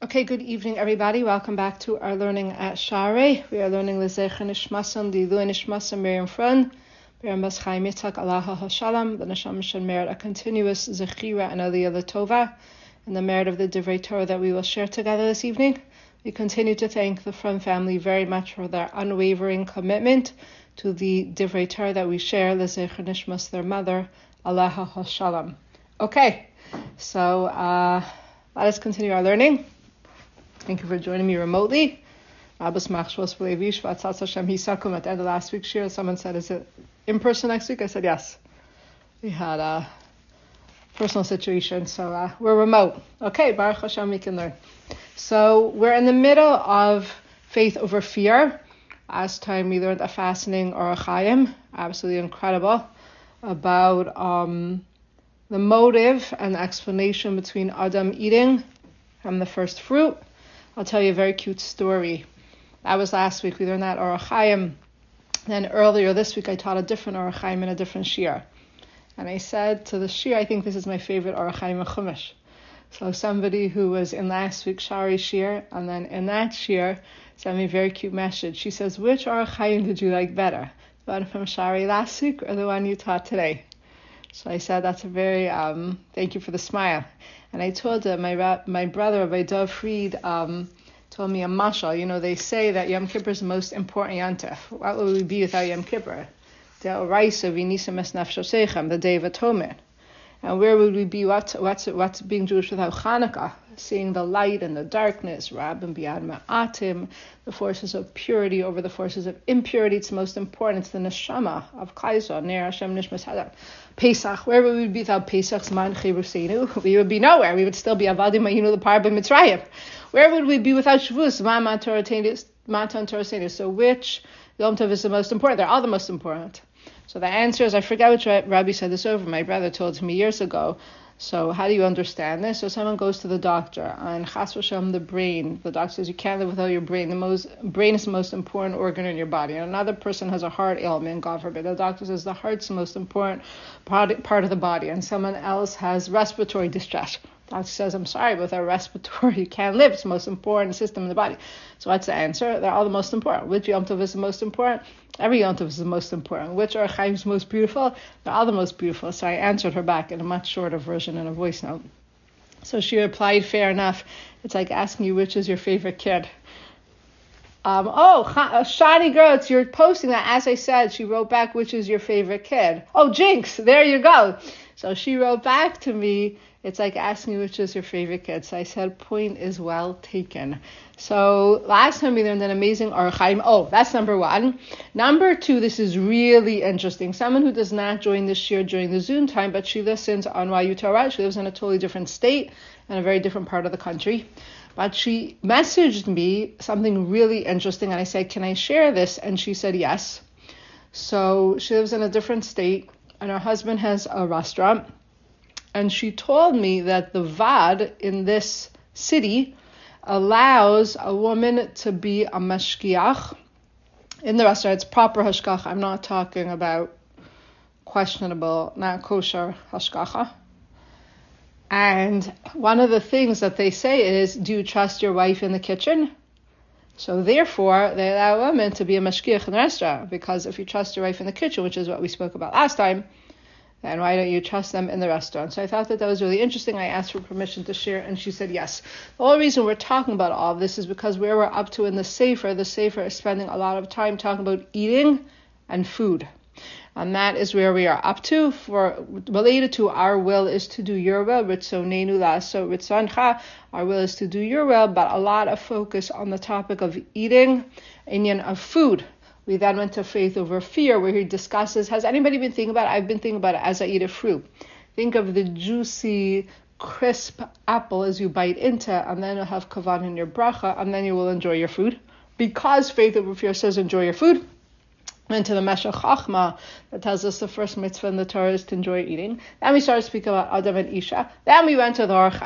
Okay, good evening, everybody. Welcome back to our learning at Sha'arei. We are learning L'zecher Nishmasam, the Ilui Nishmasam Miriam Fran, Miriam Bas Chaim Yitzhak Alaha HaShalom, the Neshama should merit a continuous Zechira and Aliyah L'Tova, and the merit of the Divrei Torah that we will share together this evening. We continue to thank the Fran family very much for their unwavering commitment to the Divrei Torah that we share, L'zecher Nishmas, their mother, Alaha HaShalom. Okay, so let us continue our learning. Thank you for joining me remotely. At the end of last week's shir, someone said, is it in person next week? I said, yes. We had a personal situation, so we're remote. Okay, Baruch Hashem, we can learn. So we're in the middle of faith over fear. Last time we learned a fascinating Orach Chaim, absolutely incredible, about the motive and the explanation between Adam eating from the first fruit. I'll tell you a very cute story. That was last week. We learned that Orach Chaim. Then earlier this week, I taught a different Orach Chaim in a different shir. And I said to the shir, I think this is my favorite Orach Chaim in Chumash. So somebody who was in last week's Sha'arei shir, and then in that shir, sent me a very cute message. She says, which Orach Chaim did you like better? The one from Sha'arei last week or the one you taught today? So I said, that's a very, thank you for the smile. And I told her, my brother, Rabbi Dov Fried, told me a mashal. You know, they say that Yom Kippur is the most important Yontif. What would we be without Yom Kippur? The Oraisa v'nisam es nafshosechem, the Day of Atonement. And where would we be? What's being Jewish without Hanukkah? Seeing the light and the darkness, Rabim Biad Ma'atim, the forces of purity over the forces of impurity. It's the most important. It's the neshama of Chayzah, Ner Hashem Nishmas Hadar. Pesach, where would we be without Pesach's Man Chirusenu? We would be nowhere. We would still be Avadim Ma'inu the Par B'Mitzrayim. Where would we be without Shavuos? Matan Torah. So which Yom Tov is the most important? They're all the most important. So the answer is, I forget which Rabbi said this over. My brother told me years ago. So how do you understand this? So someone goes to the doctor, and Chas v'Shalom, the brain. The doctor says you can't live without your brain. Brain is the most important organ in your body. And another person has a heart ailment, God forbid. The doctor says the heart's the most important part of the body. And someone else has respiratory distress. The doctor says, I'm sorry, but without respiratory, you can't live. It's the most important system in the body. So what's the answer? They're all the most important. Which Yom Tov is the most important? Every Yom Tov is the most important. Which Orach Chaim is most beautiful? They're all the most beautiful. So I answered her back in a much shorter version in a voice note. So she replied, fair enough. It's like asking you which is your favorite kid. Shani girl, you're posting that. As I said, she wrote back, which is your favorite kid? Oh, Jinx, there you go. So she wrote back to me, it's like asking which is your favorite kid. So I said, point is well taken. So last time we learned an amazing Orach Chaim. Oh, that's number one. Number two, this is really interesting. Someone who does not join this shir during the Zoom time, but she listens on YU Torah. She lives in a totally different state and a very different part of the country. But she messaged me something really interesting, and I said, can I share this? And she said yes. So she lives in a different state, and her husband has a restaurant. And she told me that the VAD in this city allows a woman to be a mashgiach in the restaurant. It's proper hashgacha. I'm not talking about questionable, not kosher hashgacha. And one of the things that they say is, do you trust your wife in the kitchen? So therefore, they allow women to be a mashgiach in the restaurant. Because if you trust your wife in the kitchen, which is what we spoke about last time, and why don't you trust them in the restaurant? So I thought that was really interesting. I asked for permission to share, and she said yes. The whole reason we're talking about all of this is because where we're up to in the Sefer is spending a lot of time talking about eating and food. And that is where we are up to. Related to our will is to do your will, Ritzonenu la'aso ritzoncha. Our will is to do your will, but a lot of focus on the topic of eating, inyan of food. We then went to faith over fear, where he discusses, has anybody been thinking about it? I've been thinking about it as I eat a fruit. Think of the juicy, crisp apple as you bite into, and then you'll have kavan in your bracha, and then you will enjoy your food. Because faith over fear says enjoy your food. Went to the Meshech Chachma that tells us the first mitzvah in the Torah is to enjoy eating. Then we started speaking about Adam and Isha. Then we went to the Orach Chaim.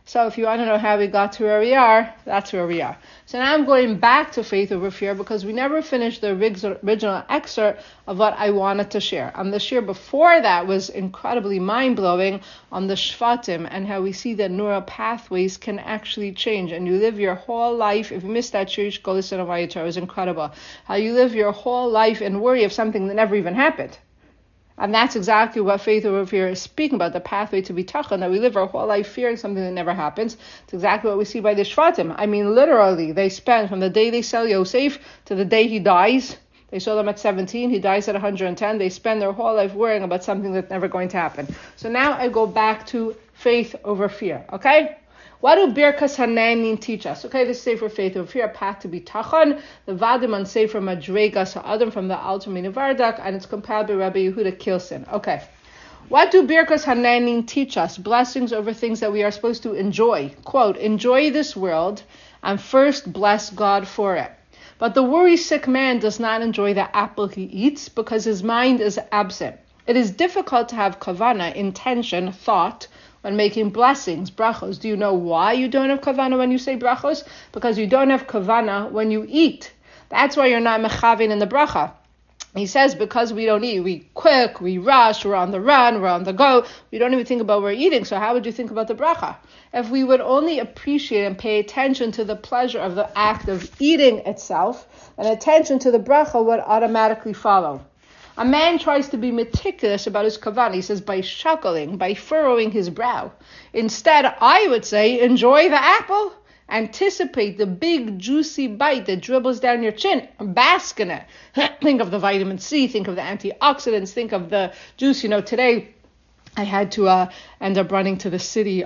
So if you want to know how we got to where we are, that's where we are. So now I'm going back to faith over fear because we never finished the original excerpt of what I wanted to share. And the share before that was incredibly mind-blowing on the Shvatim and how we see that neural pathways can actually change. And you live your whole life, if you missed that share, you should go listen to Vayitar. It was incredible. How you live your whole life in worry of something that never even happened. And that's exactly what faith over fear is speaking about, the pathway to bitachon, that we live our whole life fearing something that never happens. It's exactly what we see by the Shvatim. I mean, literally, they spend from the day they sell Yosef to the day he dies. They sold him at 17, he dies at 110. They spend their whole life worrying about something that's never going to happen. So now I go back to faith over fear, okay? What do Birkas Hananin teach us? Okay, this is Sefer Faith over fear, a path to bitachon. The Vadim on Sefer Madregas Ha'adam from the Alter Mina Vardak, and it's compiled by Rabbi Yehuda Kilson. Okay, what do Birkas Hananin teach us? Blessings over things that we are supposed to enjoy. Quote, enjoy this world and first bless God for it. But the worry-sick man does not enjoy the apple he eats because his mind is absent. It is difficult to have kavana, intention, thought, when making blessings, brachos. Do you know why you don't have kavana when you say brachos? Because you don't have kavana when you eat. That's why you're not mechavin in the bracha. He says because we don't eat, we quick, we rush, we're on the run, we're on the go. We don't even think about we're eating. So how would you think about the bracha? If we would only appreciate and pay attention to the pleasure of the act of eating itself, then attention to the bracha would automatically follow. A man tries to be meticulous about his kavanah. He says by shuckling, by furrowing his brow. Instead, I would say enjoy the apple. Anticipate the big juicy bite that dribbles down your chin. Bask in it. Think of the vitamin C. Think of the antioxidants. Think of the juice. You know, today I had to end up running to the city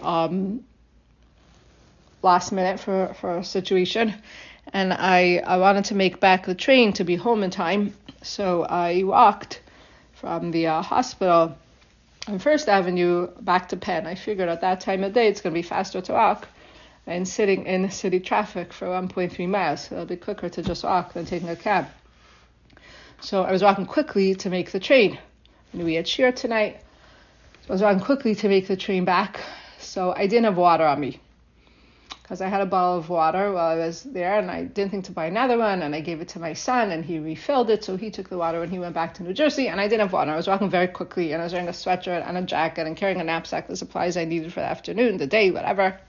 last minute for a situation. And I wanted to make back the train to be home in time. So I walked from the hospital on First Avenue back to Penn. I figured at that time of day it's going to be faster to walk than sitting in city traffic for 1.3 miles. So it'll be quicker to just walk than taking a cab. So I was walking quickly to make the train. I knew we had shir tonight. So I was walking quickly to make the train back. So I didn't have water on me, because I had a bottle of water while I was there, and I didn't think to buy another one, and I gave it to my son, and he refilled it, so he took the water when he went back to New Jersey, and I didn't have water. I was walking very quickly, and I was wearing a sweatshirt and a jacket and carrying a knapsack, the supplies I needed for the afternoon, the day, whatever,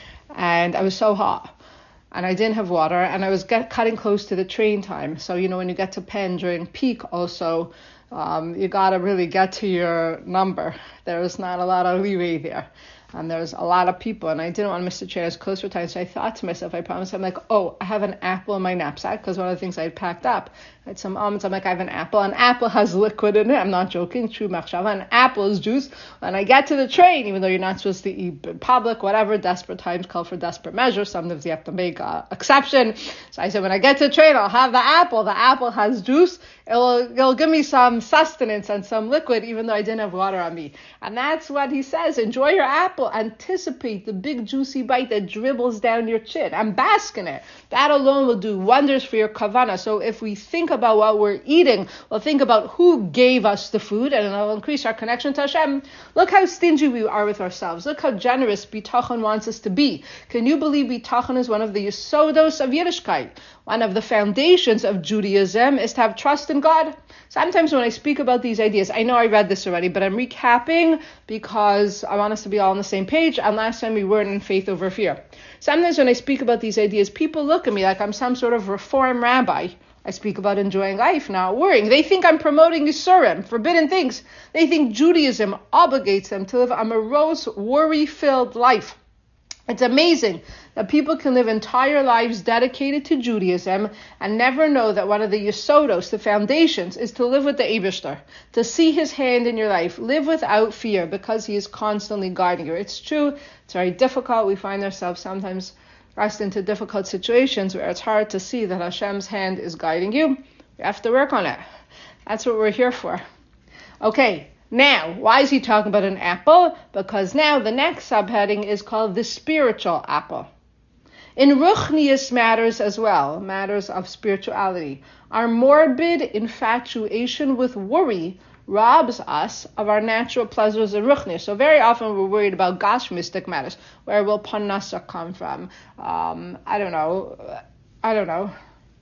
and I was so hot, and I didn't have water, and I was cutting close to the train time. So, you know, when you get to Penn during peak also, you got to really get to your number. There was not a lot of leeway there. And there's a lot of people, and I didn't want to miss the train. I was close for time, so I thought to myself, I promised, I'm like, oh, I have an apple in my knapsack, because one of the things I had packed up, I had some almonds. I'm like, I have an apple. An apple has liquid in it. I'm not joking. True machshava. An apple is juice. When I get to the train, even though you're not supposed to eat in public, whatever, desperate times call for desperate measures. Sometimes you have to make an exception. So I said, when I get to the train, I'll have the apple. The apple has juice. It'll give me some sustenance and some liquid, even though I didn't have water on me. And that's what he says. Enjoy your apple. Anticipate the big juicy bite that dribbles down your chin and bask in it. That alone will do wonders for your kavanah. So if we think about what we're eating, we'll think about who gave us the food, and it'll increase our connection to Hashem. Look how stingy we are with ourselves. Look how generous bitachon wants us to be. Can you believe bitachon is one of the yesodos of Yiddishkeit? One of the foundations of Judaism is to have trust in God. Sometimes when I speak about these ideas, I know I read this already, but I'm recapping because I want us to be all on the same page, and last time we weren't in faith over fear. Sometimes when I speak about these ideas, people look at me like I'm some sort of reform rabbi. I speak about enjoying life, not worrying. They think I'm promoting Yisurim, forbidden things. They think Judaism obligates them to live a morose, worry-filled life. It's amazing that people can live entire lives dedicated to Judaism and never know that one of the yesodos, the foundations, is to live with the Eibishter, to see his hand in your life, live without fear because he is constantly guiding you. It's true, it's very difficult. We find ourselves sometimes thrust into difficult situations where it's hard to see that Hashem's hand is guiding you. We have to work on it. That's what we're here for. Okay. Now, why is he talking about an apple? Because now the next subheading is called the spiritual apple. In ruchnius matters as well, matters of spirituality, our morbid infatuation with worry robs us of our natural pleasures and ruchnius. So very often we're worried about gashmistic matters. Where will parnasa come from? I don't know.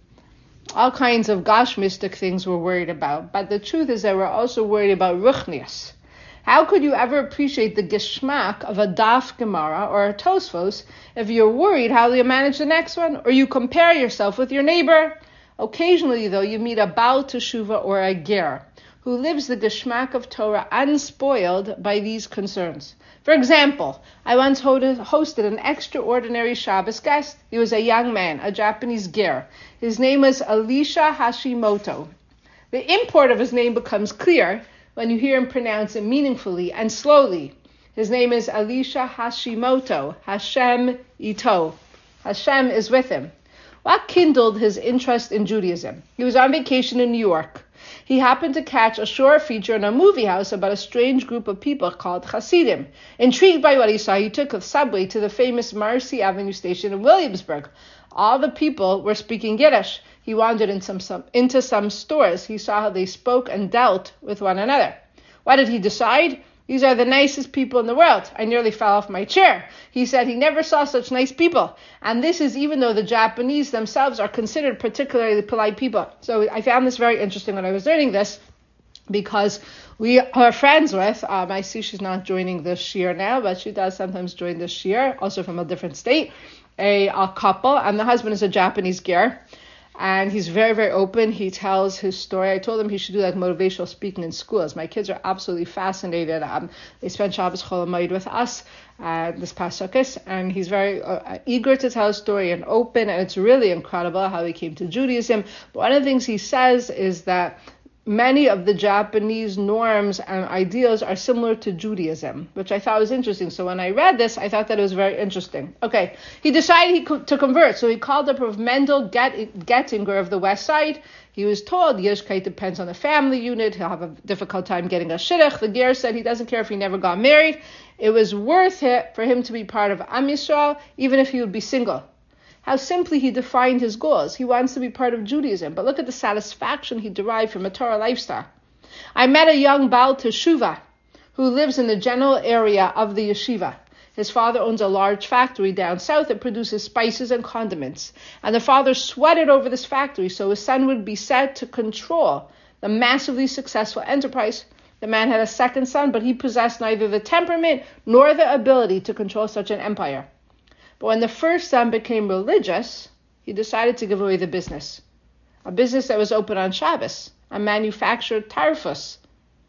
All kinds of gashmistic things we're worried about. But the truth is that we're also worried about ruchnius. How could you ever appreciate the geschmack of a daf Gemara or a Tosfos if you're worried how you manage the next one, or you compare yourself with your neighbor? Occasionally, though, you meet a Baal Teshuva or a Ger who lives the geschmack of Torah unspoiled by these concerns. For example, I once hosted an extraordinary Shabbos guest. He was a young man, a Japanese Ger. His name was Elisha Hashimoto. The import of his name becomes clear when you hear him pronounce it meaningfully and slowly. His name is Elisha Hashimoto. Hashem ito. Hashem is with him. What kindled his interest in Judaism? He was on vacation in New York. He happened to catch a short feature in a movie house about a strange group of people called Hasidim. Intrigued by what he saw, he took a subway to the famous Marcy Avenue station in Williamsburg. All the people were speaking Yiddish. He wandered into some stores. He saw how they spoke and dealt with one another. What did he decide? These are the nicest people in the world. I nearly fell off my chair. He said he never saw such nice people. And this is even though the Japanese themselves are considered particularly polite people. So I found this very interesting when I was learning this, because we are friends with, I see she's not joining this year now, but she does sometimes join this year, also from a different state, a couple, and the husband is a Japanese ger. And he's very, very open. He tells his story. I told him he should do like motivational speaking in schools. My kids are absolutely fascinated. They spent Shabbos Chol Hamoed with us this past Sukkot, and he's very eager to tell his story and open. And it's really incredible how he came to Judaism. But one of the things he says is that many of the Japanese norms and ideals are similar to Judaism, which I thought was interesting. So when I read this, I thought that it was very interesting. Okay, he decided to convert, so he called up Rav Mendel Gettinger of the West Side. He was told Yiddishkeit depends on the family unit. He'll have a difficult time getting a shidduch. The ger said he doesn't care if he never got married. It was worth it for him to be part of Am Yisrael, even if he would be single. How simply he defined his goals. He wants to be part of Judaism, but look at the satisfaction he derived from a Torah lifestyle. I met a young Baal Teshuva who lives in the general area of the yeshiva. His father owns a large factory down south that produces spices and condiments. And the father sweated over this factory so his son would be set to control the massively successful enterprise. The man had a second son, but he possessed neither the temperament nor the ability to control such an empire. But when the first son became religious, he decided to give away the business. A business that was open on Shabbos, and manufactured tarfus,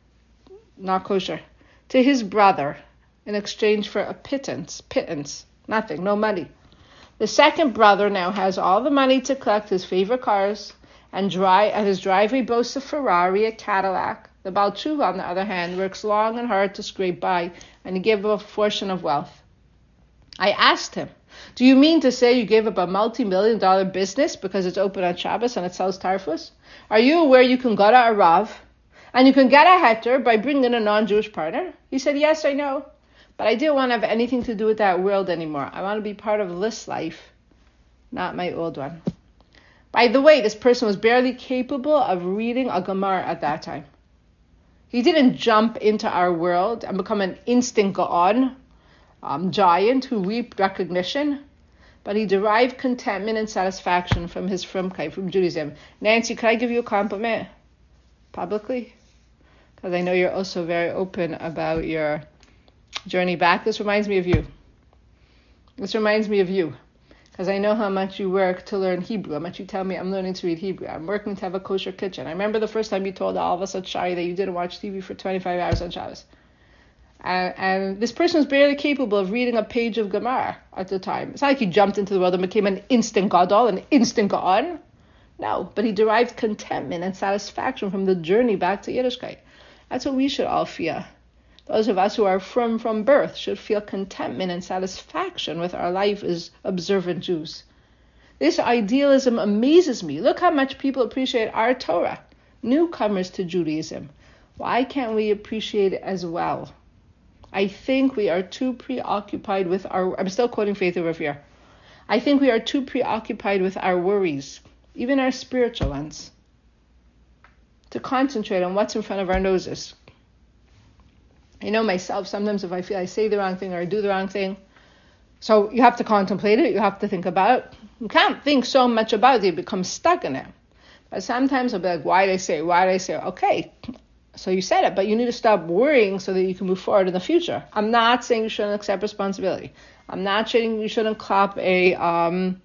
not kosher, to his brother in exchange for a pittance, nothing, no money. The second brother now has all the money to collect his favorite cars, and his driveway boasts a Ferrari, a Cadillac. The Baal Teshuva, on the other hand, works long and hard to scrape by, and he gave up a portion of wealth. I asked him, do you mean to say you gave up a multi-million-dollar business because it's open on Shabbos and it sells tarfus? Are you aware you can go to a Rav and you can get a heter by bringing in a non-Jewish partner? He said, yes, I know. But I didn't want to have anything to do with that world anymore. I want to be part of this life, not my old one. By the way, this person was barely capable of reading a Gemara at that time. He didn't jump into our world and become an instant Ga'on, giant who reaped recognition, but he derived contentment and satisfaction from his frumkeit, from Judaism. Nancy, could I give you a compliment publicly? Because I know you're also very open about your journey back. This reminds me of you. Because I know how much you work to learn Hebrew, how much you tell me I'm learning to read Hebrew. I'm working to have a kosher kitchen. I remember the first time you told all of us at Shari that you didn't watch TV for 25 hours on Shabbos. And this person was barely capable of reading a page of Gemara at the time. It's not like he jumped into the world and became an instant gadol, an instant ga'on. No, but he derived contentment and satisfaction from the journey back to Yiddishkeit. That's what we should all feel. Those of us who are from birth should feel contentment and satisfaction with our life as observant Jews. This idealism amazes me. Look how much people appreciate our Torah, newcomers to Judaism. Why can't we appreciate it as well? I think we are too preoccupied with I'm still quoting Faith over here. I think we are too preoccupied with our worries, even our spiritual ones. to concentrate on what's in front of our noses. I know myself, sometimes if I feel I say the wrong thing or I do the wrong thing, so you have to contemplate it, you have to think about it. You can't think so much about it, you become stuck in it. But sometimes I'll be like, why did I say it? Okay, so you said it, but you need to stop worrying so that you can move forward in the future. I'm not saying you shouldn't accept responsibility. I'm not saying you shouldn't clap a slach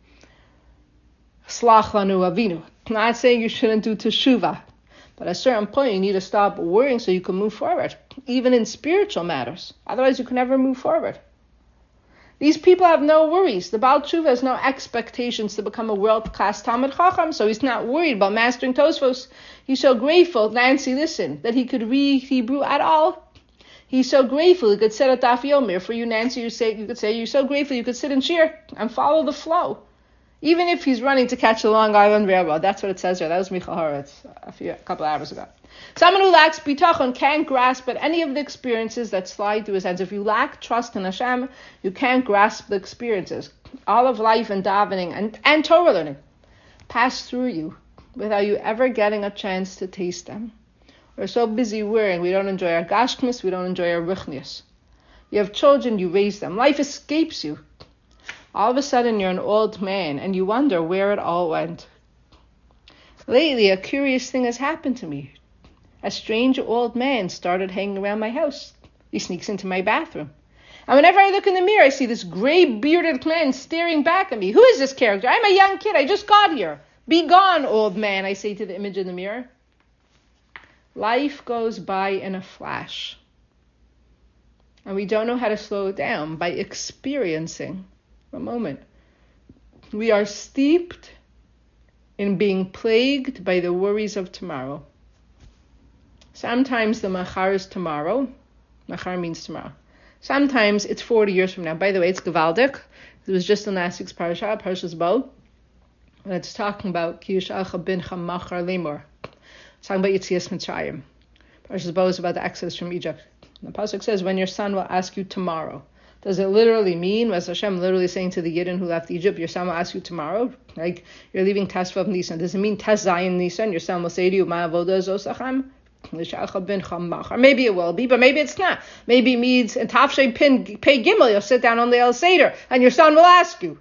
lanu avinu. I'm not saying you shouldn't do teshuvah. But at a certain point, you need to stop worrying so you can move forward, even in spiritual matters. Otherwise, you can never move forward. These people have no worries. The Baal Tshuva has no expectations to become a world-class Talmid Chacham, so he's not worried about mastering Tosfos. He's so grateful, Nancy, listen, that he could read Hebrew at all. He's so grateful he could sit at Daf Yomi. For you, Nancy, you could say you're so grateful you could sit in shir and follow the flow. Even if he's running to catch the Long Island Railroad. That's what it says here. That was Michal Horowitz a couple hours ago. Someone who lacks bitachon can't grasp at any of the experiences that slide through his hands. If you lack trust in Hashem, you can't grasp the experiences. All of life and davening and Torah learning pass through you without you ever getting a chance to taste them. We're so busy worrying. We don't enjoy our gashmis. We don't enjoy our ruchnius. You have children, you raise them. Life escapes you. All of a sudden, you're an old man, and you wonder where it all went. Lately, a curious thing has happened to me. A strange old man started hanging around my house. He sneaks into my bathroom. And whenever I look in the mirror, I see this gray bearded man staring back at me. Who is this character? I'm a young kid. I just got here. Be gone, old man, I say to the image in the mirror. Life goes by in a flash. And we don't know how to slow it down by experiencing a moment. We are steeped in being plagued by the worries of tomorrow. Sometimes the machar is tomorrow. Machar means tomorrow. Sometimes it's 40 years from now. By the way, it's Gavaldik. It was just in last week's parasha, Parshas Bo. And it's talking about Ki yishalcha bincha machar lemor. It's talking about Yetzias Mitzrayim. Parshas Bo is about the exodus from Egypt. And the pasuk says, when your son will ask you tomorrow. Does it literally mean, was Hashem literally saying to the Yidden who left Egypt, your son will ask you tomorrow? Like, you're leaving Tesvav Nisan. Does it mean Tes Zayin Nisan? Your son will say to you, Ma avoda zosachem? Maybe it will be, but maybe it's not. Maybe it means in Tafshay Pei Gimel, you'll sit down on the El Seder, and your son will ask you.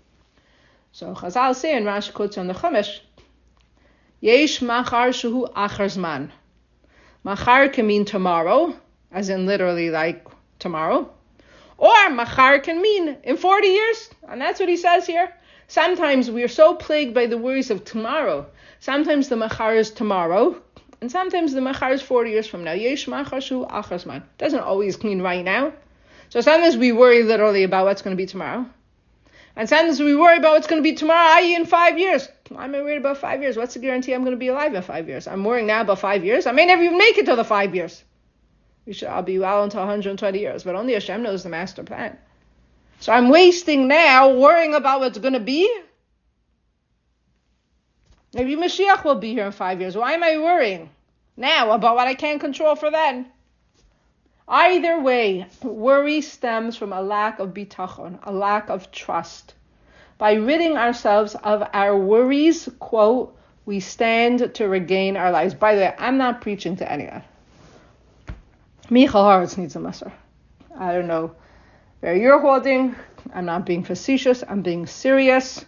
So Chazal say in Rashi quotes on the Chumash, Yesh machar shuhu achar zman. Machar can mean tomorrow, as in literally like tomorrow. Or machar can mean in 40 years. And that's what he says here. Sometimes we are so plagued by the worries of tomorrow. Sometimes the machar is tomorrow. And sometimes the machar is 40 years from now. Yesh machar shu achar. Doesn't always mean right now. So sometimes we worry literally about what's going to be tomorrow. And sometimes we worry about what's going to be tomorrow, i.e. in 5 years. I'm worried about 5 years. What's the guarantee I'm going to be alive in 5 years? I'm worrying now about 5 years. I may never even make it to the 5 years. I'll be well until 120 years, but only Hashem knows the master plan. So I'm wasting now worrying about what's going to be. Maybe Mashiach will be here in 5 years. Why am I worrying now about what I can't control for then? Either way, worry stems from a lack of bitachon, a lack of trust. By ridding ourselves of our worries, quote, we stand to regain our lives. By the way, I'm not preaching to anyone. Michal Horowitz needs a musser. I don't know where you're holding. I'm not being facetious. I'm being serious.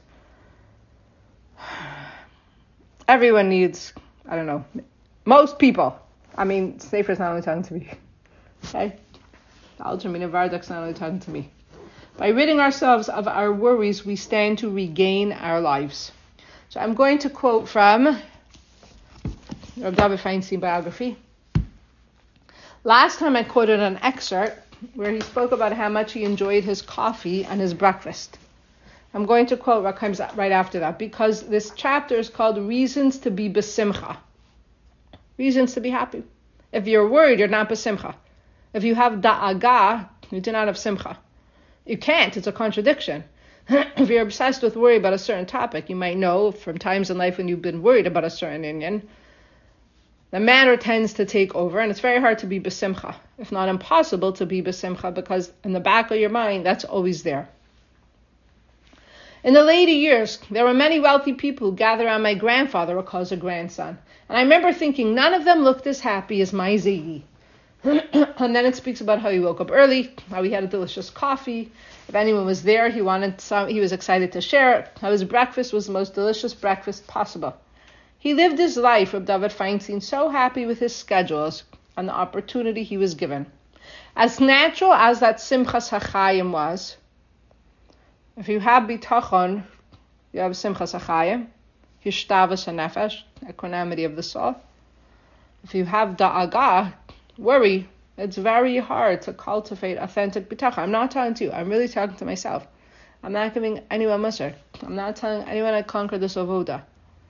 Everyone needs, I don't know, most people. I mean, Sefer's not only talking to me. Okay? Aljamina Vardak's not only talking to me. By ridding ourselves of our worries, we stand to regain our lives. So I'm going to quote from Rav David Feinstein biography. Last time I quoted an excerpt where he spoke about how much he enjoyed his coffee and his breakfast. I'm going to quote what comes right after that, because this chapter is called Reasons to be Besimcha. Reasons to be happy. If you're worried, you're not Besimcha. If you have da'aga, you do not have simcha. You can't, it's a contradiction. If you're obsessed with worry about a certain topic, you might know from times in life when you've been worried about a certain inyan, the matter tends to take over, and it's very hard to be besimcha, if not impossible to be besimcha, because in the back of your mind, that's always there. In the later years, there were many wealthy people who gathered around my grandfather or called a grandson. And I remember thinking, none of them looked as happy as my Ziggy. And then it speaks about how he woke up early, how he had a delicious coffee. If anyone was there, he was excited to share it. How his breakfast was the most delicious breakfast possible. He lived his life, Reb David Feinstein, so happy with his schedules and the opportunity he was given. As natural as that Simchas HaChaim was, if you have bitachon, you have Simchas HaChaim, Hishtavas HaNefesh, equanimity of the soul. If you have da'agah, worry, it's very hard to cultivate authentic bitachon. I'm not talking to you. I'm really talking to myself. I'm not giving anyone musar. I'm not telling anyone I conquered this avoda.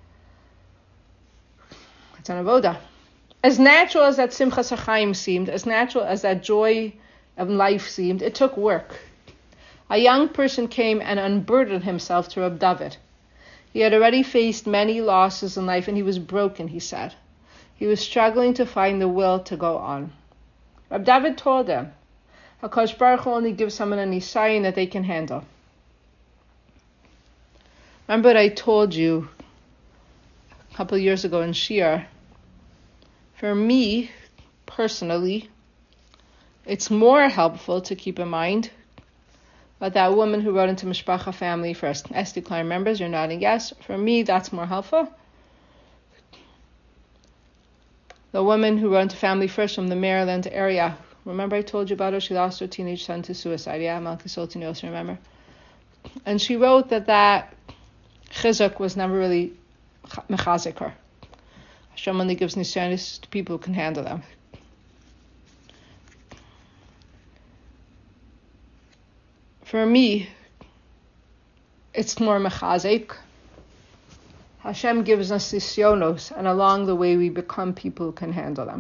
It's an avoda. As natural as that Simchas HaChaim seemed, as natural as that joy of life seemed, it took work. A young person came and unburdened himself to Reb David. He had already faced many losses in life and he was broken, he said. He was struggling to find the will to go on. Reb David told him, HaKadosh Baruch Hu only gives someone a nisayon that they can handle. Remember what I told you a couple of years ago in Shir? For me, personally, it's more helpful to keep in mind about that woman who wrote into Mishpacha Family First. Esther Klein remembers, you're nodding yes. For me, that's more helpful. The woman who wrote into Family First from the Maryland area. Remember I told you about her? She lost her teenage son to suicide. Yeah, Malki Sultan, you also remember. And she wrote that chizuk was never really mechazik her. Hashem only gives nisyanis to people who can handle them. For me, it's more mechazik. Hashem gives us nisyonos, and along the way we become people who can handle them.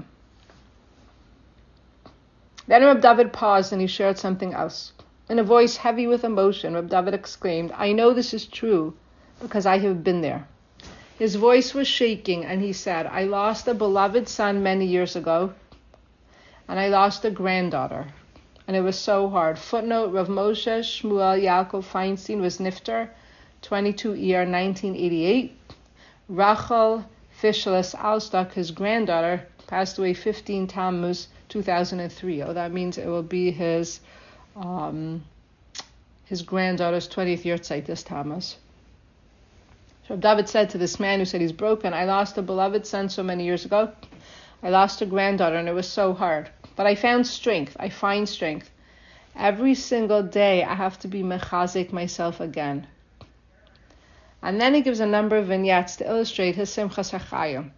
Then Reb David paused and he shared something else. In a voice heavy with emotion, Reb David exclaimed, I know this is true because I have been there. His voice was shaking and he said, I lost a beloved son many years ago and I lost a granddaughter. And it was so hard. Footnote, Rav Moshe Shmuel Yaakov Feinstein was nifter, 22 year 1988. Rachel Fischelis Alstock, his granddaughter, passed away 15 Tammuz 2003. Oh, that means it will be his granddaughter's 20th yahrzeit this Tammuz. So David said to this man who said he's broken, I lost a beloved son so many years ago. I lost a granddaughter and it was so hard. But I found strength. I find strength. Every single day I have to be mechazik myself again. And then he gives a number of vignettes to illustrate his Simchas HaChayim.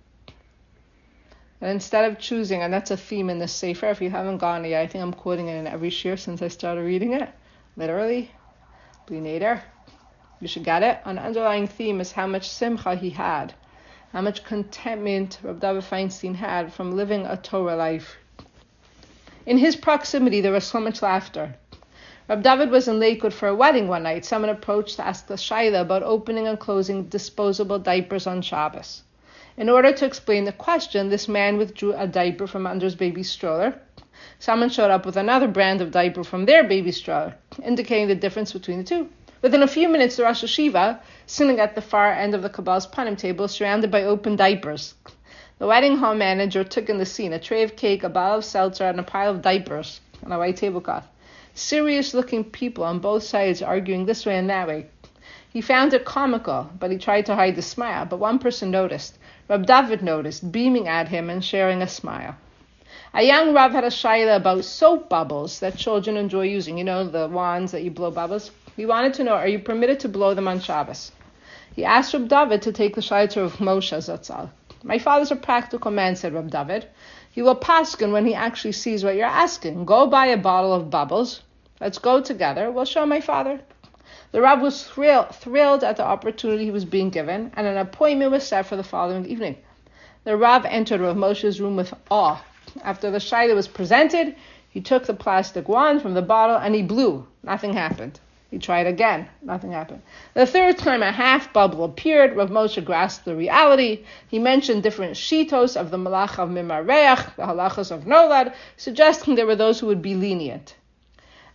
And instead of choosing, and that's a theme in this Sefer, if you haven't gone yet, I think I'm quoting it in every shir since I started reading it, literally, Bli Neder. You should get it. An underlying theme is how much simcha he had, how much contentment Reb David Feinstein had from living a Torah life. In his proximity, there was so much laughter. Reb David was in Lakewood for a wedding one night. Someone approached to ask the Shaila about opening and closing disposable diapers on Shabbos. In order to explain the question, this man withdrew a diaper from under his baby stroller. Someone showed up with another brand of diaper from their baby stroller, indicating the difference between the two. Within a few minutes, the Rosh Hashiva, sitting at the far end of the Kabbal's panim table, surrounded by open diapers. The wedding hall manager took in the scene, a tray of cake, a bottle of seltzer, and a pile of diapers on a white tablecloth. Serious-looking people on both sides arguing this way and that way. He found it comical, but he tried to hide the smile. But one person noticed. Reb David noticed, beaming at him and sharing a smile. A young Rav had a shaila about soap bubbles that children enjoy using. You know, the wands that you blow bubbles? He wanted to know, are you permitted to blow them on Shabbos? He asked Reb David to take the shaila to Rav Moshe Zatzal. My father's a practical man, said Reb David. He will paskin when he actually sees what you're asking. Go buy a bottle of bubbles. Let's go together. We'll show my father. The Rav was thrilled at the opportunity he was being given, and an appointment was set for the following evening. The Rav entered Rav Moshe's room with awe. After the shaila was presented, he took the plastic wand from the bottle and he blew. Nothing happened. He tried again. Nothing happened. The third time a half bubble appeared, Rav Moshe grasped the reality. He mentioned different shitos of the malach of Mimareach, the halachas of Nolad, suggesting there were those who would be lenient.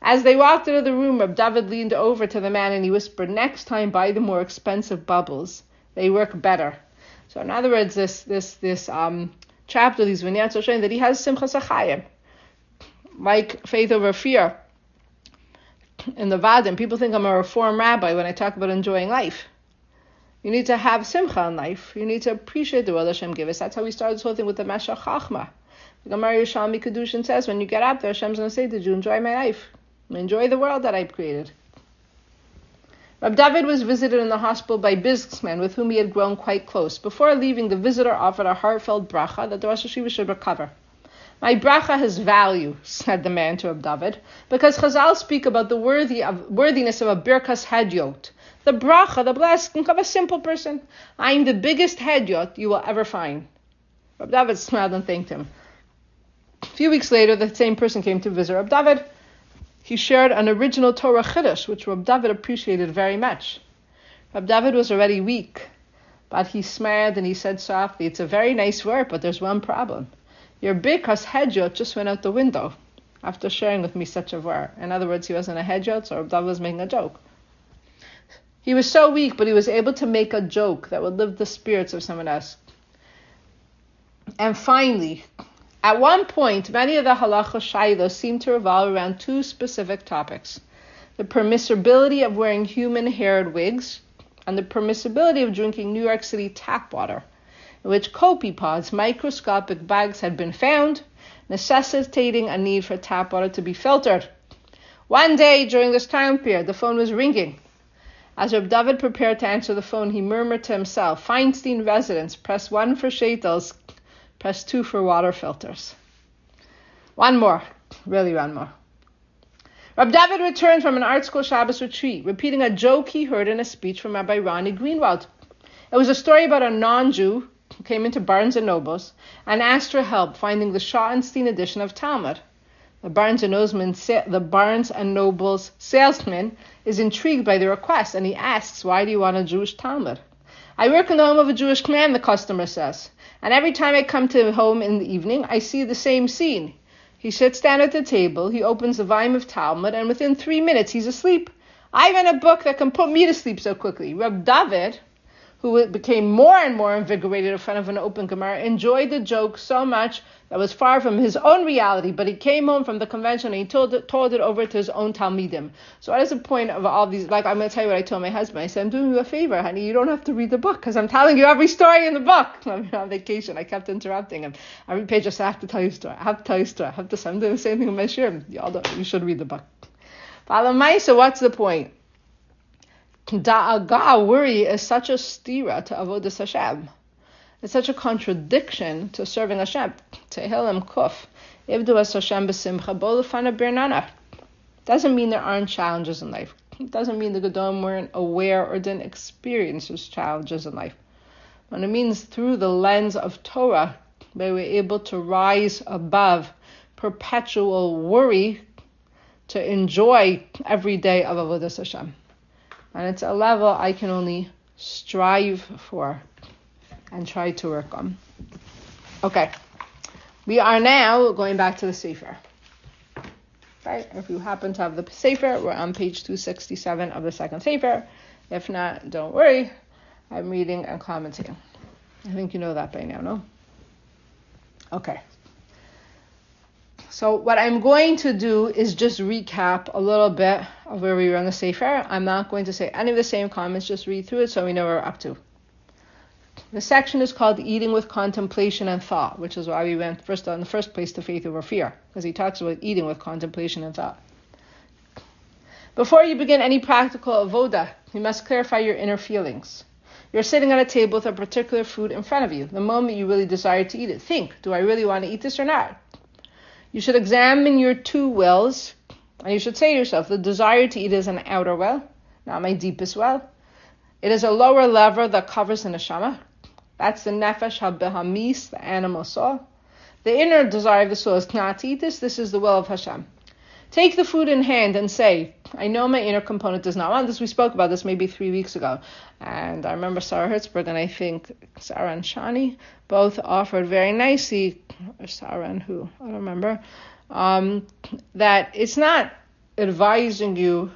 As they walked out of the room, Reb David leaned over to the man and he whispered, "Next time, buy the more expensive bubbles. They work better." So in other words, this chapter, these vignettes are showing that he has Simchas HaChayim, like faith over fear. In the Vadim, people think I'm a Reform rabbi when I talk about enjoying life. You need to have simcha in life. You need to appreciate the world Hashem gives us. That's how we started this whole thing with the Meshach Chachma. The Gemara Yerushalmi Kedushin says, when you get up there, Hashem's going to say, "Did you enjoy my life? Enjoy the world that I've created." Reb David was visited in the hospital by businessmen with whom he had grown quite close. Before leaving, the visitor offered a heartfelt bracha that the Rosh Hashiva should recover. "My bracha has value," said the man to Reb David, because Chazal speak about the worthiness of a birkas hedyot. The bracha, the blessing of a simple person. "I'm the biggest hedyot you will ever find." Reb David smiled and thanked him. A few weeks later, the same person came to visit Reb David. He shared an original Torah Chiddush, which Reb David appreciated very much. Reb David was already weak, but he smiled and he said softly, "It's a very nice word, but there's one problem. Your birkas hedyot just went out the window after sharing with me such a word." In other words, he wasn't a hedyot, so Reb David was making a joke. He was so weak, but he was able to make a joke that would lift the spirits of someone else. And finally, at one point, many of the halacha shaylos seemed to revolve around two specific topics: the permissibility of wearing human-haired wigs and the permissibility of drinking New York City tap water, in which copepods, microscopic bags, had been found, necessitating a need for tap water to be filtered. One day during this time period, the phone was ringing. As Reb David prepared to answer the phone, he murmured to himself, "Feinstein residence, press 1 for shaitos, press 2 for water filters." One more. Reb David returned from an art school Shabbos retreat, repeating a joke he heard in a speech from Rabbi Ronnie Greenwald. It was a story about a non-Jew who came into Barnes & Noble's and asked for help finding the Schottenstein edition of Talmud. The Barnes & Noble's salesman is intrigued by the request, and he asks, "Why do you want a Jewish Talmud?" "I work in the home of a Jewish man," the customer says, "and every time I come to home in the evening, I see the same scene. He sits down at the table, he opens the volume of Talmud, and within 3 minutes he's asleep. I read a book that can put me to sleep so quickly." Reb David, who became more and more invigorated in front of an open Gemara, enjoyed the joke so much that was far from his own reality, but he came home from the convention and he told it over to his own Talmidim. So what is the point of all these? Like, I'm going to tell you what I told my husband. I said, "I'm doing you a favor, honey. You don't have to read the book because I'm telling you every story in the book." I'm on vacation. I kept interrupting him. Every page I said, "I have to tell you a story. I have to tell you a story. I'm doing the same thing with my shirim. You should read the book." So what's the point? Da'aga, worry, is such a stira to avodas Hashem. It's such a contradiction to serving Hashem. Tehillim Kuf, Ibdu es Hashem b'simcha, bo lefana birnana. Doesn't mean there aren't challenges in life. It doesn't mean the Gedolim weren't aware or didn't experience those challenges in life. But it means through the lens of Torah, they were able to rise above perpetual worry to enjoy every day of avodas Hashem. And it's a level I can only strive for and try to work on. Okay. We are now going back to the Sefer. Right? If you happen to have the Sefer, we're on page 267 of the second Sefer. If not, don't worry. I'm reading and commenting. I think you know that by now, no? Okay. So what I'm going to do is just recap a little bit of where we were on the Sefer. I'm not going to say any of the same comments, just read through it so we know where we're up to. The section is called Eating with Contemplation and Thought, which is why we went in the first place to Faith Over Fear, because he talks about eating with contemplation and thought. Before you begin any practical avoda, you must clarify your inner feelings. You're sitting at a table with a particular food in front of you. The moment you really desire to eat it, think, do I really want to eat this or not? You should examine your two wills, and you should say to yourself, the desire to eat is an outer well, not my deepest well. It is a lower lever that covers the neshama. That's the nefesh habehamis, the animal soul. The inner desire of the soul is not to eat this. This is the will of Hashem. Take the food in hand and say, I know my inner component does not want this. We spoke about this maybe 3 weeks ago. And I remember Sarah Hertzberg and I think Sarah and Shani both offered very nicely, or Sarah and who, I don't remember, that it's not advising you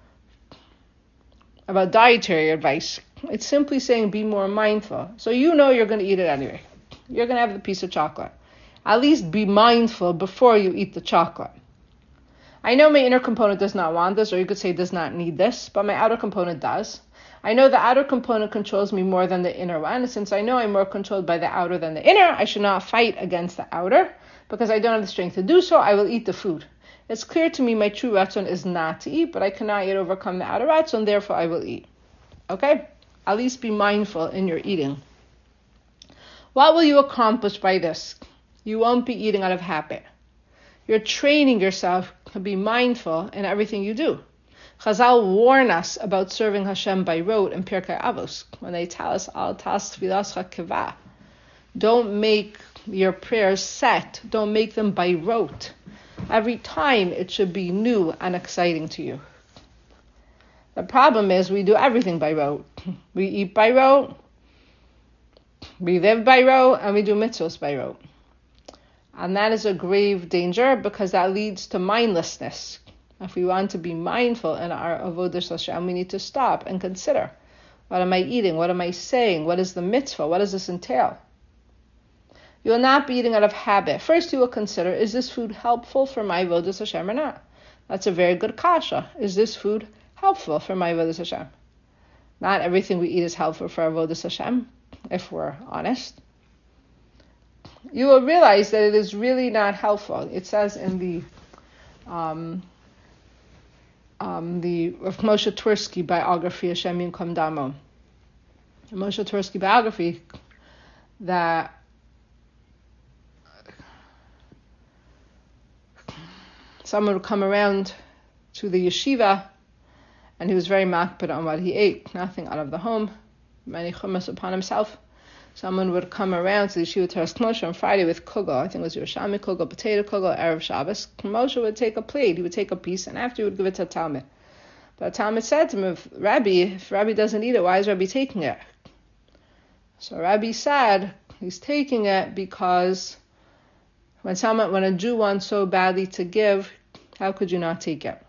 about dietary advice. It's simply saying be more mindful. So you know you're going to eat it anyway. You're going to have the piece of chocolate. At least be mindful before you eat the chocolate. I know my inner component does not want this, or you could say does not need this, but my outer component does. I know the outer component controls me more than the inner one. Since I know I'm more controlled by the outer than the inner, I should not fight against the outer. Because I don't have the strength to do so, I will eat the food. It's clear to me my true ratzon is not to eat, but I cannot yet overcome the outer ratzon, therefore I will eat. Okay? At least be mindful in your eating. What will you accomplish by this? You won't be eating out of habit. You're training yourself to be mindful in everything you do. Chazal warn us about serving Hashem by rote in Pirkei Avos when they tell us, Al tas tfilascha kivah. Don't make your prayers set. Don't make them by rote. Every time it should be new and exciting to you. The problem is we do everything by rote. We eat by rote, we live by rote, and we do mitzvos by rote. And that is a grave danger because that leads to mindlessness. If we want to be mindful in our avodas Hashem, we need to stop and consider, what am I eating? What am I saying? What is the mitzvah? What does this entail? You will not be eating out of habit. First, you will consider, is this food helpful for my avodas Hashem or not? That's a very good kasha. Is this food helpful for my avodas Hashem? Not everything we eat is helpful for our avodas Hashem, if we're honest. You will realize that it is really not helpful. It says in the Moshe Twersky biography, Hashem Yinkom Damo, the Moshe Twersky biography, that someone would come around to the yeshiva, and he was very makpid on what he ate, nothing out of the home, many chumas upon himself. Someone would come around to the yeshiva Teras Moshe on Friday with kugel, I think it was Yerushalmi kugel, potato kugel, Erev Shabbos. Moshe would take a plate, he would take a piece, and after he would give it to Talmud. But Talmud said to him, if Rabbi doesn't eat it, why is Rabbi taking it? So Rabbi said, he's taking it because when a Jew wants so badly to give, how could you not take it?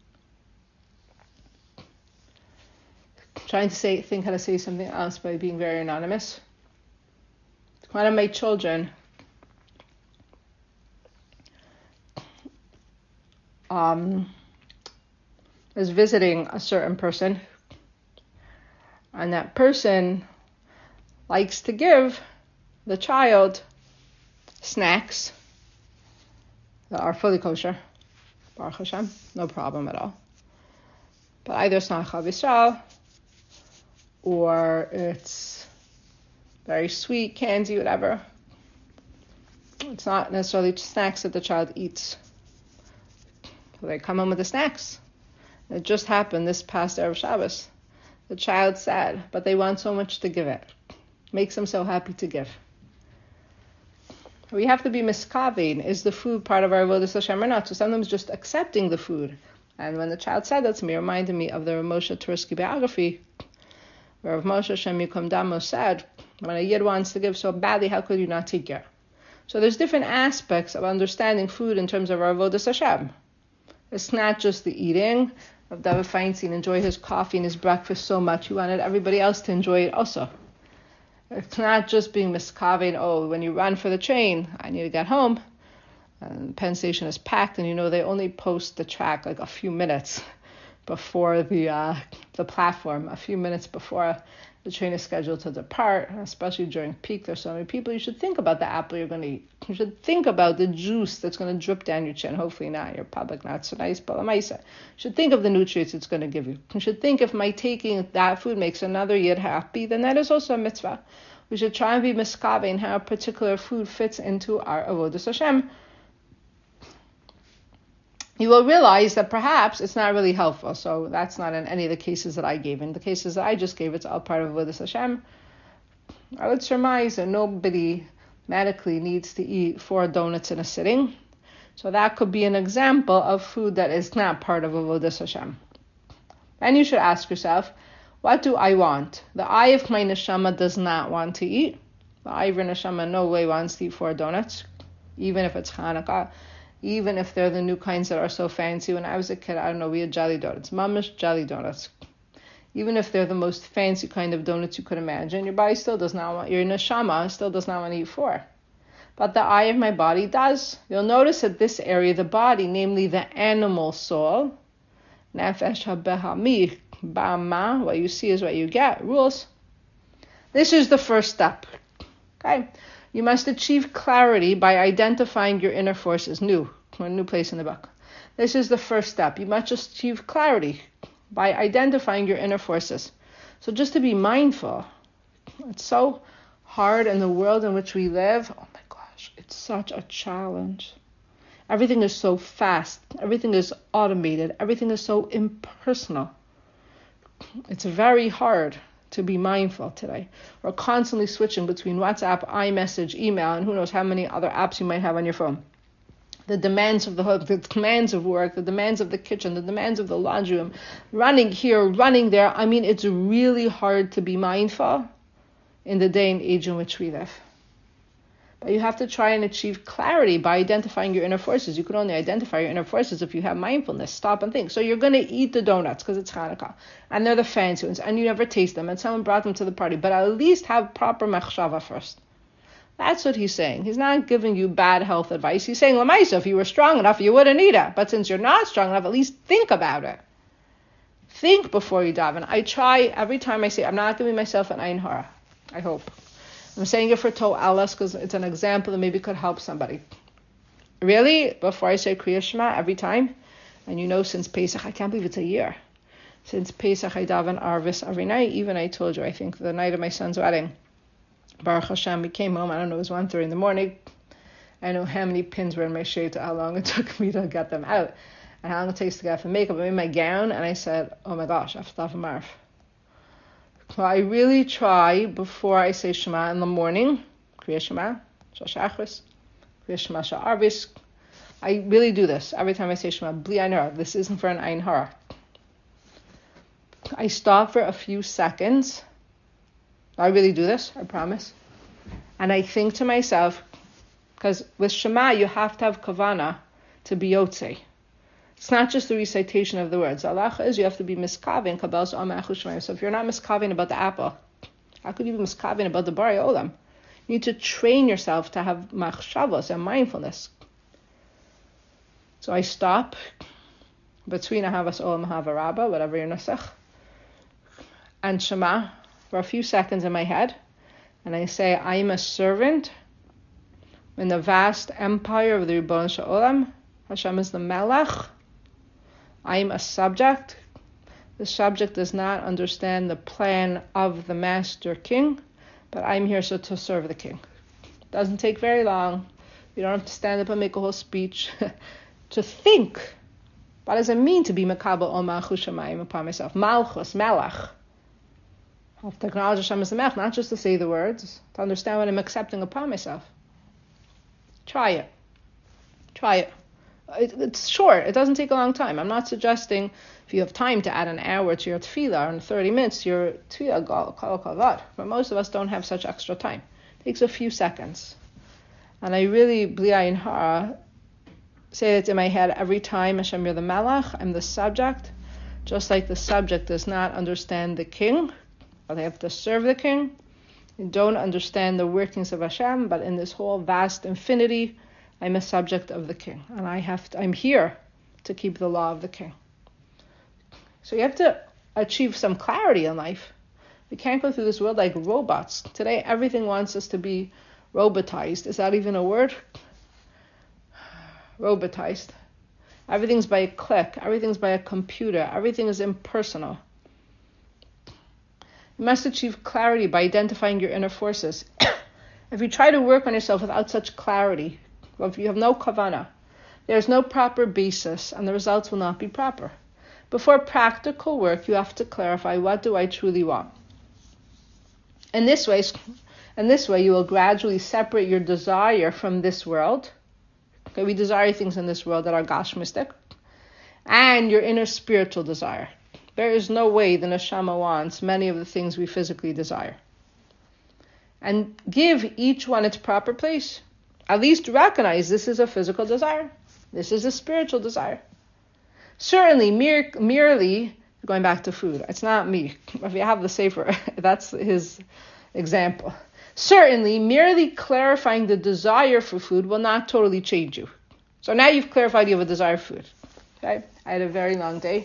Trying to think how to say something else by being very anonymous. One of my children is visiting a certain person, and that person likes to give the child snacks that are fully kosher, Baruch Hashem, no problem at all. But either it's not Chav Yisrael, or it's very sweet, candy, whatever. It's not necessarily snacks that the child eats. So they come home with the snacks. It just happened this past Erev Shabbos. The child said, but they want so much to give it. Makes them so happy to give. We have to be miskavein. Is the food part of our avodas Hashem or not? So sometimes just accepting the food. And when the child said that to me, it reminded me of the Moshe Twersky biography, where Rav Moshe Hashem Yikom Damo said, when a yid wants to give so badly, how could you not take it? So there's different aspects of understanding food in terms of our avodas Hashem. It's not just the eating. Rav David Feinstein enjoyed his coffee and his breakfast so much, he wanted everybody else to enjoy it also. It's not just being miskavein, when you run for the train, I need to get home, and Penn Station is packed, and they only post the track like a few minutes before the platform, a few minutes before the train is scheduled to depart, especially during peak. There's so many people. You should think about the apple you're going to eat. You should think about the juice that's going to drip down your chin. Hopefully not. Your public not so nice, but lamaisa. You should think of the nutrients it's going to give you. You should think if my taking that food makes another yid happy, then that is also a mitzvah. We should try and be miskavein how a particular food fits into our avodas Hashem. You will realize that perhaps it's not really helpful. So that's not in any of the cases that I gave. In the cases that I just gave, it's all part of avodas Hashem. I would surmise that nobody medically needs to eat 4 donuts in a sitting. So that could be an example of food that is not part of avodas Hashem. And you should ask yourself, what do I want? The eye of my neshama does not want to eat. The eye of your neshama no way wants to eat 4 donuts, even if it's Hanukkah. even if they're the new kinds that are so fancy. When I was a kid, I don't know, we had jelly donuts, mamish jelly donuts. Even if they're the most fancy kind of donuts you could imagine, your body still does not want, your neshama still does not want to eat 4. But the eye of my body does. You'll notice that this area, the body, namely the animal soul, nefesh habehami, ba'ama, what you see is what you get, rules. This is the first step. Okay? You must achieve clarity by identifying your inner forces. New place in the book. This is the first step. You must achieve clarity by identifying your inner forces. So just to be mindful, it's so hard in the world in which we live. Oh my gosh, it's such a challenge. Everything is so fast. Everything is automated. Everything is so impersonal. It's very hard to be mindful today. We're constantly switching between WhatsApp, iMessage, email, and who knows how many other apps you might have on your phone. The demands of the home, the demands of work, the demands of the kitchen, the demands of the laundry room, running here, running there. I mean, it's really hard to be mindful in the day and age in which we live. But you have to try and achieve clarity by identifying your inner forces. You can only identify your inner forces if you have mindfulness. Stop and think. So you're going to eat the donuts because it's Hanukkah, and they're the fancy ones, and you never taste them, and someone brought them to the party. But at least have proper machshava first. That's what he's saying. He's not giving you bad health advice. He's saying, Lamaisa, if you were strong enough, you wouldn't eat it. But since you're not strong enough, at least think about it. Think before you daven. I try every time I say, I'm not giving myself an ayin hara. I hope. I'm saying it for To'alas because it's an example that maybe could help somebody. Really, before I say Kriya Shema every time, and you know since Pesach, I can't believe it's a year. Since Pesach, I daven Arvis every night. Even I told you, I think the night of my son's wedding, Baruch Hashem, we came home, I don't know, it was 1:30 in the morning. I know how many pins were in my shade, how long it took me to get them out, and how long it takes to get off the makeup. I'm in my gown, and I said, oh my gosh, I have to daven Marv. So I really try before I say Shema in the morning, Kriya Shema, Shachris, Kriya Shema Sha'arvis. I really do this every time I say Shema, Bli Ayin Hara. This isn't for an Ayin Hara. I stop for a few seconds. I really do this, I promise. And I think to myself, because with Shema you have to have kavana to be yotzei. It's not just the recitation of the words. Allah is you have to be miskavin kabels amachu shemaim. So if you're not miskavin about the apple, how could you be miskavin about the bari olam? You need to train yourself to have machshavos and mindfulness. So I stop between ahavas olam and havarabba, whatever your nusach, and Shema for a few seconds in my head, and I say, I am a servant in the vast empire of the Ribbon Sha'olam. Hashem is the Melech. I am a subject. The subject does not understand the plan of the Master King, but I'm here so to serve the King. It doesn't take very long. You don't have to stand up and make a whole speech. To think, what does it mean to be Makabel Ol Malchus Shamayim upon myself? Malchus, Melech. I have to acknowledge Hashem as the Melech, not just to say the words, to understand what I'm accepting upon myself. Try it. It's short. It doesn't take a long time. I'm not suggesting if you have time to add an hour to your tefillah or 30 minutes to your tefillah, kol kavod. But most of us don't have such extra time. It takes a few seconds. And I really, bli ayin hara, say it in my head every time, Hashem, you're the Melech, I'm the subject. Just like the subject does not understand the king, but they have to serve the king. You don't understand the workings of Hashem, but in this whole vast infinity, I'm a subject of the king, and I'm here to keep the law of the king. So you have to achieve some clarity in life. We can't go through this world like robots. Today, everything wants us to be robotized. Is that even a word? Robotized. Everything's by a click. Everything's by a computer. Everything is impersonal. You must achieve clarity by identifying your inner forces. If you try to work on yourself without such clarity, well, if you have no kavana, there's no proper basis, and the results will not be proper. Before practical work, you have to clarify, what do I truly want? In this way, you will gradually separate your desire from this world. Okay, we desire things in this world that are gashmistic, and your inner spiritual desire. There is no way the neshama wants many of the things we physically desire. And give each one its proper place. At least recognize this is a physical desire. This is a spiritual desire. Certainly, merely, going back to food, it's not me. If you have the Sefer, that's his example. Certainly, merely clarifying the desire for food will not totally change you. So now you've clarified you have a desire for food. Okay? I had a very long day.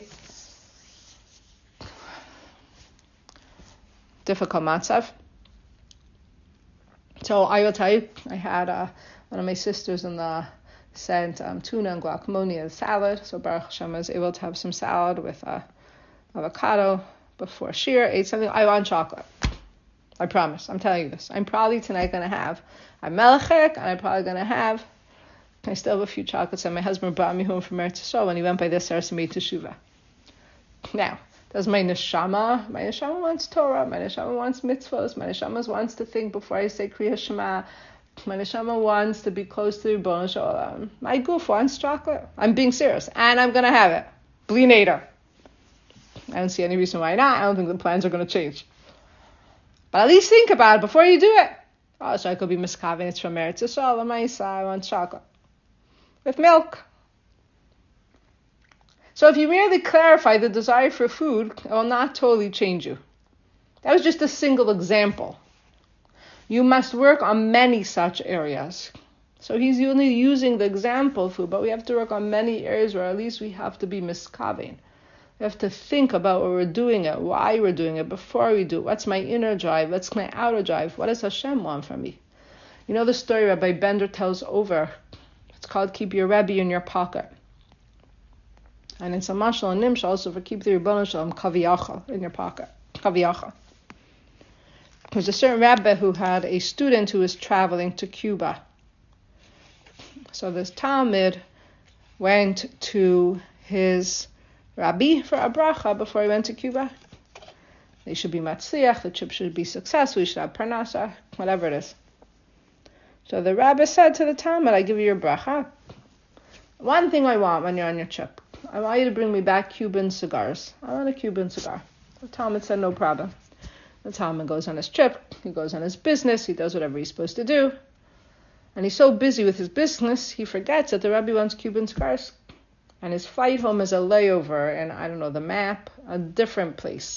Difficult matzav. So I will tell you, I had one of my sisters in the sent tuna and guacamole and salad. So Baruch Hashem, I was able to have some salad with avocado before Shir. Ate something. I want chocolate. I promise. I'm telling you this. I'm probably tonight going to have a melechek, and I'm probably going to have, I still have a few chocolates, and my husband brought me home from Eretz Yisrael when he went by this Eretz and made teshuvah. Now, does my neshama wants Torah, my neshama wants mitzvahs, my neshama wants to think before I say Kriya Shema, my neshama wants to be close to the Rebbeinu Shalom. My goof wants chocolate. I'm being serious, and I'm going to have it. Bli neder. I don't see any reason why not. I don't think the plans are going to change. But at least think about it before you do it. Oh, so I could be miskaving. It's from Eretz Yisrael. I want chocolate with milk. So if you merely clarify the desire for food, it will not totally change you. That was just a single example. You must work on many such areas. So he's only using the example of food, but we have to work on many areas where at least we have to be miskaving. We have to think about what we're doing it, why we're doing it, before we do it. What's my inner drive? What's my outer drive? What does Hashem want from me? You know the story Rabbi Bender tells over. It's called Keep Your Rebbe in Your Pocket. And it's a mashal and nimshal also for Keep the Rebbeinu Shalom kaviyachal in your pocket. Kaviyachal. There's a certain rabbi who had a student who was traveling to Cuba. So this Talmud went to his Rabbi for a bracha before he went to Cuba. They should be matzliach, the trip should be successful, you should have parnasa, whatever it is. So the rabbi said to the Talmud, I give you your bracha. One thing I want when you're on your trip, I want you to bring me back Cuban cigars. I want a Cuban cigar. The Talmud said, no problem. The Talmud goes on his trip, he goes on his business, he does whatever he's supposed to do. And he's so busy with his business, he forgets that the rabbi wants Cuban cigars. And his flight home is a layover in, I don't know, the map, a different place.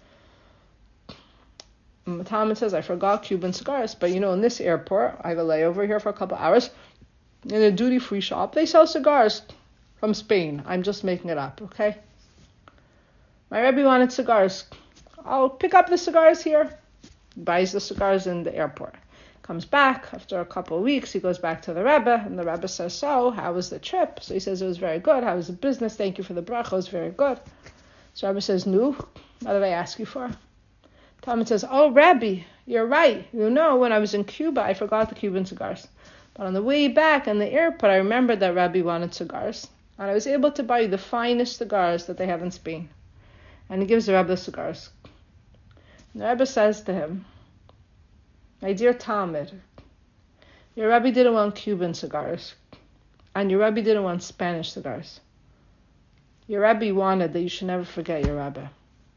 And the Talmud says, I forgot Cuban cigars, but in this airport, I have a layover here for a couple hours. In a duty-free shop, they sell cigars from Spain. I'm just making it up, okay? My Rebbe wanted cigars. I'll pick up the cigars here. Buys the cigars in the airport. Comes back after a couple of weeks. He goes back to the Rebbe, and the Rebbe says, so, how was the trip? So he says, it was very good. How was the business? Thank you for the bracha. It was very good. So Rebbe says, no, what did I ask you for? Talmud says, oh, Rebbe, you're right. When I was in Cuba, I forgot the Cuban cigars. But on the way back in the airport, I remembered that Rebbe wanted cigars. And I was able to buy the finest cigars that they have in Spain. And he gives the Rebbe the cigars. And the Rebbe says to him, my dear Talmud, your Rebbe didn't want Cuban cigars, and your Rebbe didn't want Spanish cigars. Your Rebbe wanted that you should never forget your Rebbe.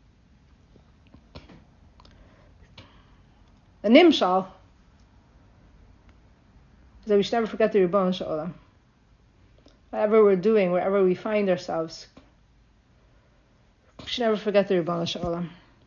The nimshal is that we should never forget the Rebbeinu Shalom. Whatever we're doing, wherever we find ourselves, we should never forget the Rebbeinu Shalom.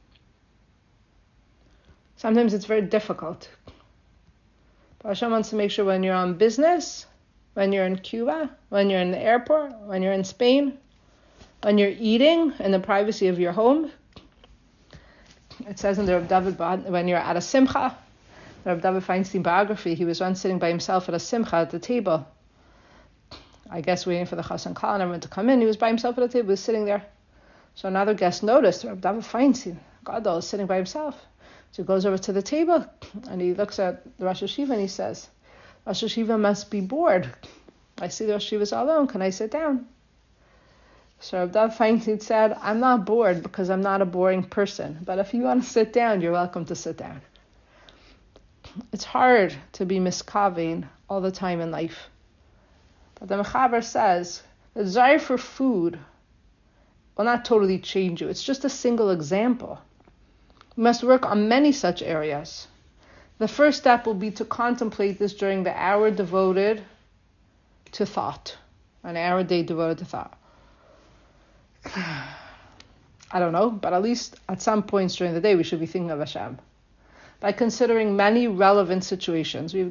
Sometimes it's very difficult. But Hashem wants to make sure when you're on business, when you're in Cuba, when you're in the airport, when you're in Spain, when you're eating in the privacy of your home. It says in the Reb David, when you're at a simcha, the Reb David Feinstein biography, he was once sitting by himself at a simcha at the table. I guess waiting for the chas and kala and everyone to come in. He was by himself at the table, he was sitting there. So another guest noticed Reb David Feinstein, Gadol, is sitting by himself. So he goes over to the table and he looks at the Rosh Hashiva and he says, Rosh Hashiva must be bored. I see the Rosh Hashiva's all alone. Can I sit down? So Reb David Feinstein said, I'm not bored because I'm not a boring person. But if you want to sit down, you're welcome to sit down. It's hard to be miskaving all the time in life. But the Mechaber says, the desire for food will not totally change you. It's just a single example. We must work on many such areas. The first step will be to contemplate this during the hour devoted to thought. an hour a day devoted to thought. I don't know, but at least at some points during the day we should be thinking of Hashem. By considering many relevant situations, we have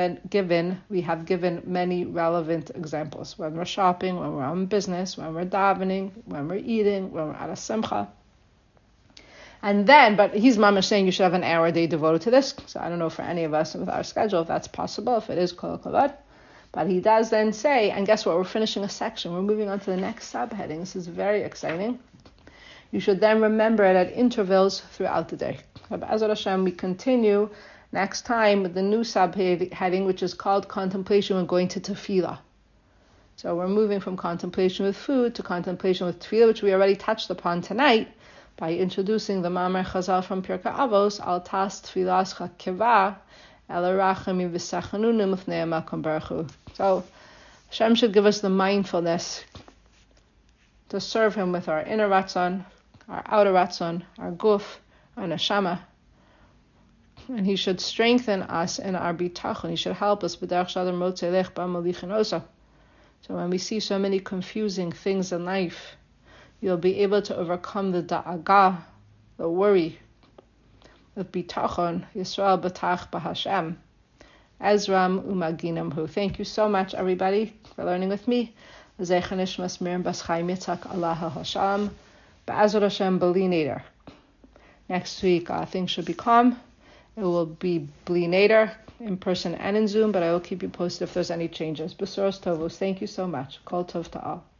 given many relevant examples. When we're shopping, when we're on business, when we're davening, when we're eating, when we're at a simcha. And then, but he's mamash saying you should have an hour a day devoted to this. So I don't know for any of us with our schedule if that's possible, if it is kol kavod. But he does then say, and guess what? We're finishing a section. We're moving on to the next subheading. This is very exciting. You should then remember it at intervals throughout the day. Be'ezrat Hashem, we continue next time with the new subheading, which is called contemplation when going to tefillah. So we're moving from contemplation with food to contemplation with tefillah, which we already touched upon tonight by introducing the Ma'amar Chazal from Pirkei Avos, Al tas tefillascha keva, el arachamim v'sachanunim ufnei hamakom baruch hu. So Hashem should give us the mindfulness to serve Him with our inner ratzon, our outer ratzon, our guf, our neshama, and He should strengthen us in our bitachon. He should help us. So when we see so many confusing things in life, you'll be able to overcome the da'aga, the worry, with bitachon. Yisrael b'tach b'Hashem. Ezram umaginam hu. Thank you so much, everybody, for learning with me. Zecha nishmas Miriam bas Chaim Yitzhak Allah Hasham. Be'ezrat Hashem b'li neder. Next week, things should be calm. It will be bli neder, in person and in Zoom, but I will keep you posted if there's any changes. Besoros tovos. Thank you so much. Kol tov ta'al.